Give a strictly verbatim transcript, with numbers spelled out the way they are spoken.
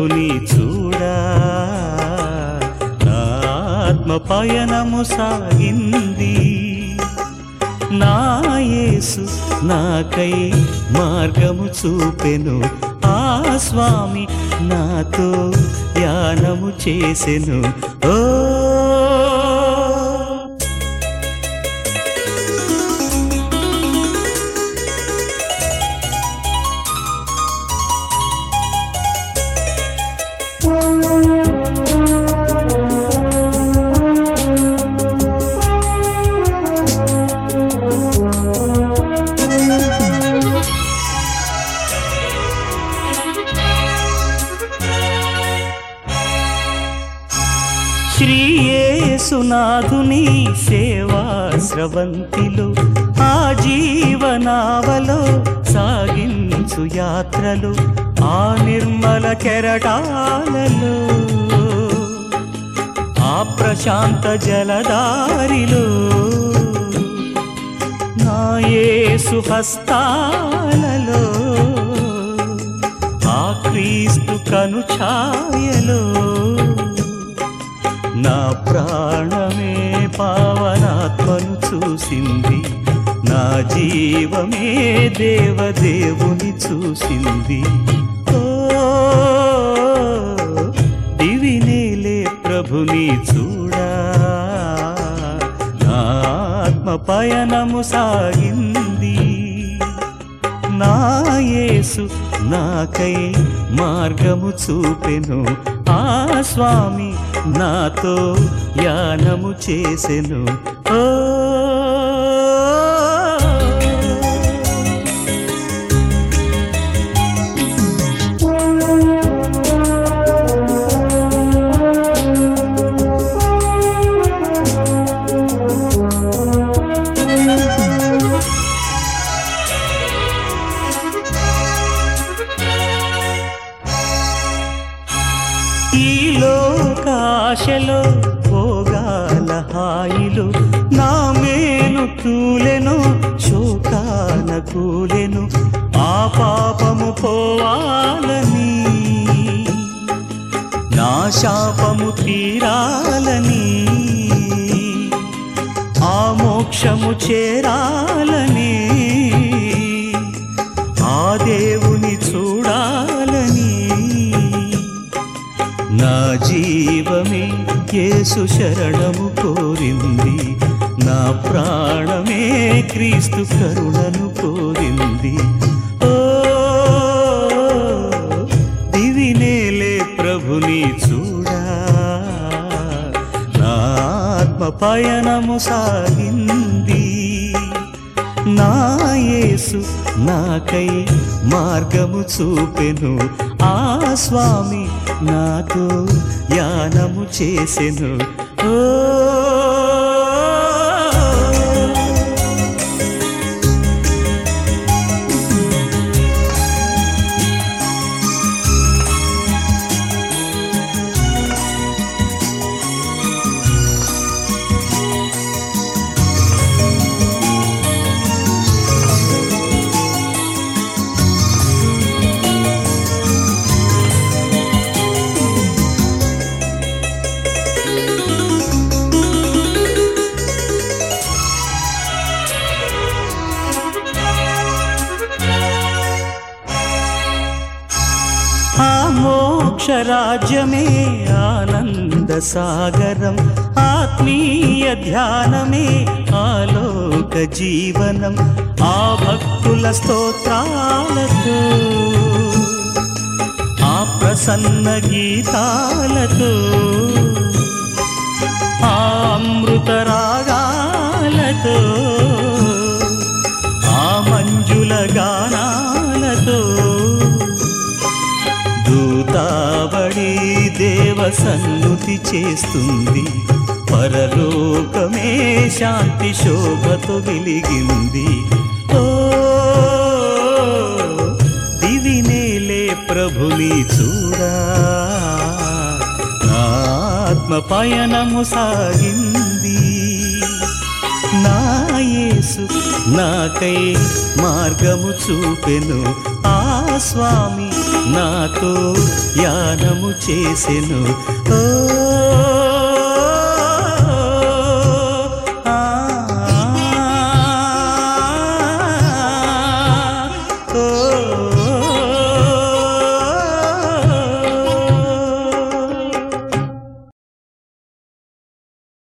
ప్రభుని చూడా నా ఆత్మ పయనము సాగింది. నా యేసు నాకై మార్గము చూపెను, ఆ స్వామి నాతో యానము చేసెను. ఓ శ్రీ యేసునాథుని సేవా స్రవంతిలో ఆ జీవనావలో సాగించు యాత్రలు, ఆ నిర్మల కెరటాలలో ఆ ప్రశాంత జలధారిలో నా యేసు హస్తాలలో ఆ క్రీస్తు కనుఛాయలో నా ప్రాణమే పావనాత్మను చూసింది, నా జీవమే దేవదేవుని చూసింది. ఓ దివినేలే ప్రభుని చూడా నా ఆత్మ పయనము సాగింది. నా యేసు నాకై మార్గము చూపెను, ఆ స్వామి నాతో యానము చేసెను. ఓ ఈ లోకాశలో పోగాల హాయిలు నా మేలు తూలెను, శోకాన కూలెను ఆ పాపము పోవాలని, నా శాపము తీరాలని, ఆ మోక్షము చేరాలని, ఆ దేవుని చూడాలని నా జీవమే యేసు శరణము కోరింది, నా ప్రాణమే క్రీస్తు కరుణను కోరింది. ఓ దివినేలే ప్రభుని చూడా నా ఆత్మ పయనము సాగింది. నా యేసు నాకై మార్గము చూపెను, ఆ స్వామి నాతో యానము చేసెను. ఓ ఆ మోక్షరాజ్యమే ఆనంద సాగరం, ఆత్మీయ ధ్యానమే ఆలోక జీవనం, ఆ భక్తుల స్తోత్రాలతో ఆ ప్రసన్న గీతాలతో ఆ అమృత రాగాలతో ఆ మంజుల గానాలతో దూతావళి దేవ సన్నుతి చేస్తుంది, పరలోకమే శాంతి శోభతో వెలిగింది. ఓ దివినేలే ప్రభుని చూడా నా ఆత్మ పయనము సాగింది. నా యేసు నాకై మార్గము చూపెను, ఆ స్వామి నాతో యానము చేసెను. ఓ